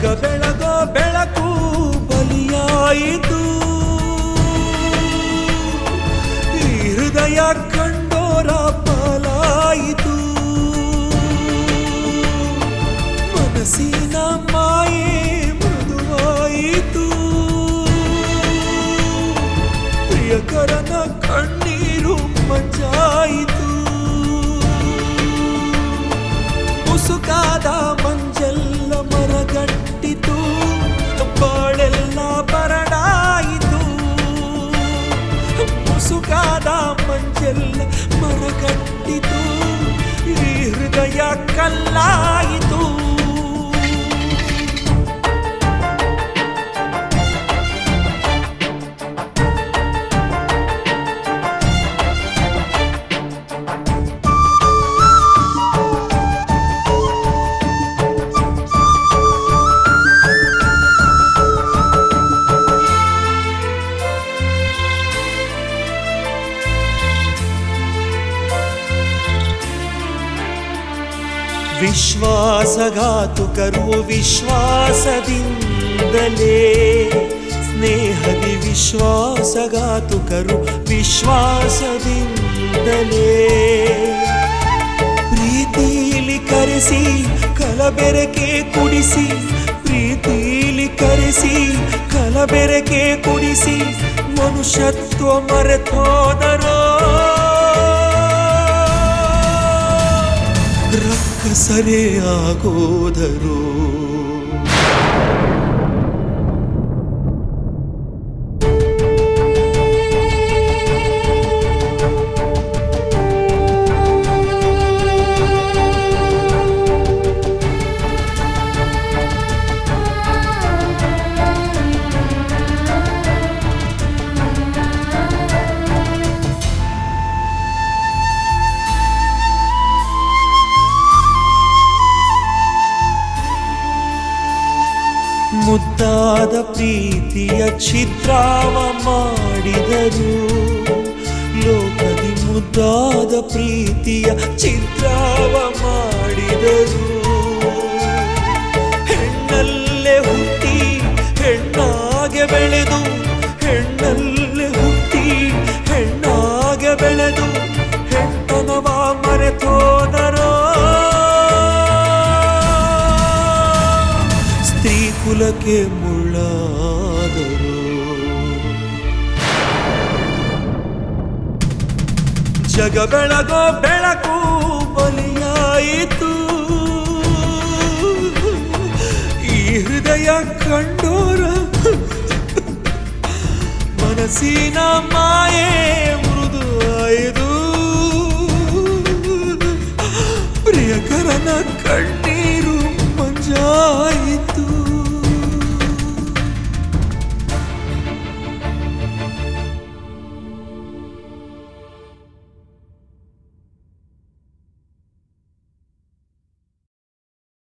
ಜಗ ಬೆಳಗೋ ಬೆಳಕು ಬಲಿಯಾಯಿತು. ಈ ಹೃದಯ ಕಂಡೋರ ಪಾಲಾಯಿತು. ಮನಸ್ಸಿನ ಮಾಯೆ ಮೃದುವಾಯಿತು. ಪ್ರಿಯಕರನ ಕಣ್ಣೀರು ಮಂಜಾಯಿತು. ಮುಸುಕಾದ ಮಂಜೆಲ್ಲ ಮರಗಟ್ಟಿತು. ಬಾಳೆಲ್ಲ ಬರಡಾಯಿತು. ಮುಸುಕಾದ ಮಂಜೆಲ್ಲ ಮರಗಟ್ಟಿತು. ಈ ಹೃದಯ ಕಲ್ಲಾಯಿತು. ವಿಶ್ವಾಸಘಾತುಕರು ವಿಶ್ವಾಸದಿಂದಲೇ, ಸ್ನೇಹದಿ ವಿಶ್ವಾಸಘಾತುಕರು ವಿಶ್ವಾಸದಿಂದಲೇ. ಪ್ರೀತಿಲಿ ಕರೆಸಿ ಕಲಬೆರಕೆ ಕುಡಿಸಿ, ಪ್ರೀತಿಲಿ ಕರೆಸಿ ಕಲಬೆರಕೆ ಕುಡಿಸಿ, ಮನುಷ್ಯತ್ವ ಮರೆತೋದರೋ. ರಕ್ಕಸರೇ ಆಗೋದರು. ಮುದ್ದಾದ ಪ್ರೀತಿಯ ಚಿತ್ರಾವ ಮಾಡಿದರು. ಲೋಕದಿ ಮುದ್ದಾದ ಪ್ರೀತಿಯ ಚಿತ್ರಾವ ಮಾಡಿದರು. ಹೆಣ್ಣಲ್ಲೇ ಹುಟ್ಟಿ ಹೆಣ್ಣಾಗೆ ಬೆಳೆದು, ಹೆಣ್ಣಲ್ಲೇ ಹುಟ್ಟಿ ಹೆಣ್ಣಾಗೆ ಬೆಳೆದು, ಹೆಣ್ಣನವ ಮರೆತೋದರೋ. ಕುಲಕ್ಕೆ ಮುಳ್ಳಾದರು. ಜಗ ಬೆಳಗೋ ಬೆಳಕು ಬಲಿಯಾಯಿತು. ಈ ಹೃದಯ ಕಂಡೋರ ಮನಸ್ಸಿನ